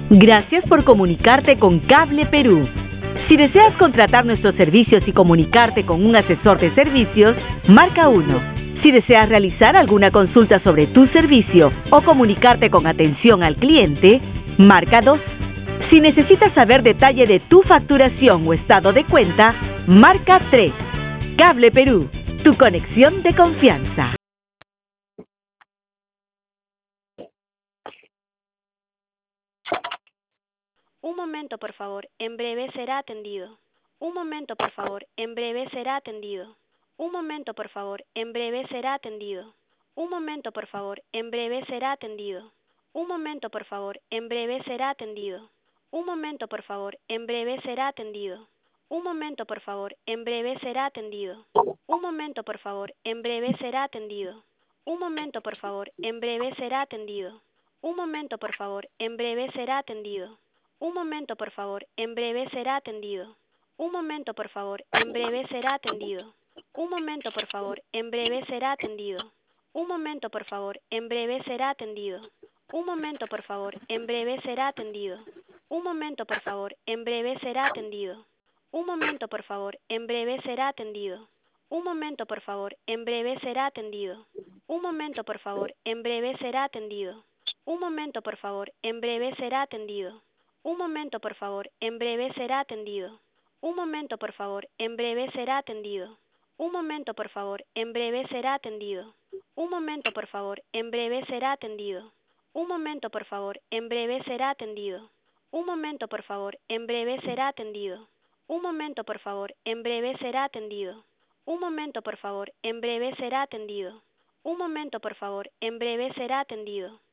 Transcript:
Gracias por comunicarte con Cable Perú. Si deseas contratar nuestros servicios y comunicarte con un asesor de servicios, marca 1. Si deseas realizar alguna consulta sobre tu servicio o comunicarte con atención al cliente, marca 2. Si necesitas saber detalle de tu facturación o estado de cuenta, marca 3. Cable Perú, tu conexión de confianza. Un momento, por favor, en breve será atendido. Un momento, por favor, en breve será atendido. Un momento, por favor, en breve será atendido. Un momento, por favor, en breve será atendido. Un momento, por favor, en breve será atendido. Un momento, por favor, en breve será atendido. Un momento, por favor, en breve será atendido. Un momento, por favor, en breve será atendido. Un momento, por favor, en breve será atendido. Un momento, por favor, en breve será atendido. Un momento, por favor, en breve será atendido. Un momento, por favor, en breve será atendido. Un momento, por favor, en breve será atendido. Un momento, por favor, en breve será atendido. Un momento, por favor, en breve será atendido. Un momento, por favor, en breve será atendido. Un momento, por favor, en breve será atendido. Un momento, por favor, en breve será atendido. Un momento, por favor, en breve será atendido. Un momento, por favor, en breve será atendido. Un momento, por favor, en breve será atendido. Un momento, por favor, en breve será atendido. Un momento, por favor, en breve será atendido. Un momento, por favor, en breve será atendido. Un momento, por favor, en breve será atendido. Un momento, por favor, en breve será atendido. Un momento, por favor, en breve será atendido. Un momento, por favor, en breve será atendido. Un momento, por favor, en breve será atendido.